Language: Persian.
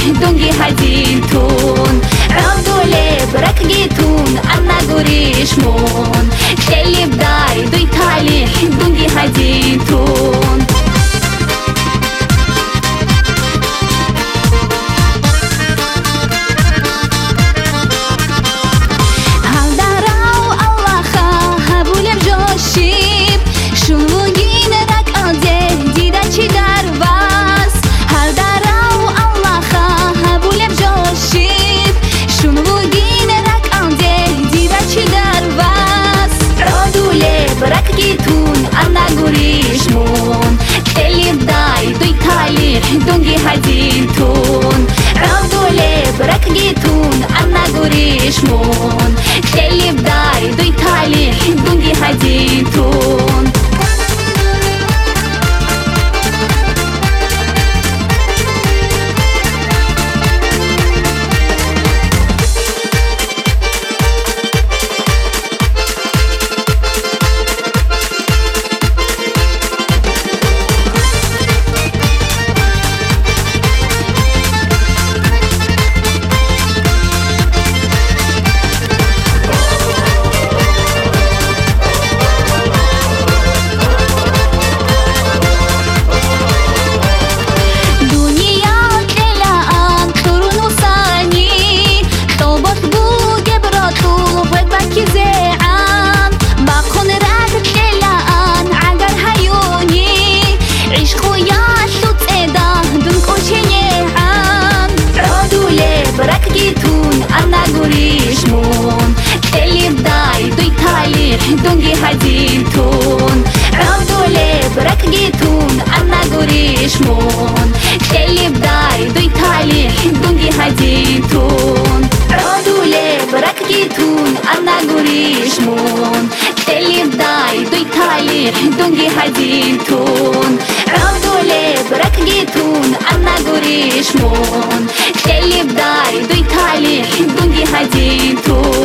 دونگی هدیتون رادوله برکگیتون انا گوریشمون خیلی بدای دوی تالیح دونگی هدیتون دونگی هدیتون رادوله برکگیتون انا گوریشمون خیلی بدای دوی تالیح دونگی هدیتون دونگی هدیتون رادوله برکگیتون انا گوریشمون خیلی بدای دوی تالیح دونگی هدیتون رادوله برکگیتون انا گوریشمون خیلی بدای دوی تالیح دونگی هدیتون رادوله برکگیتون انا گوریشمون خیلی بدای دوی تالیح دونگی هدیتون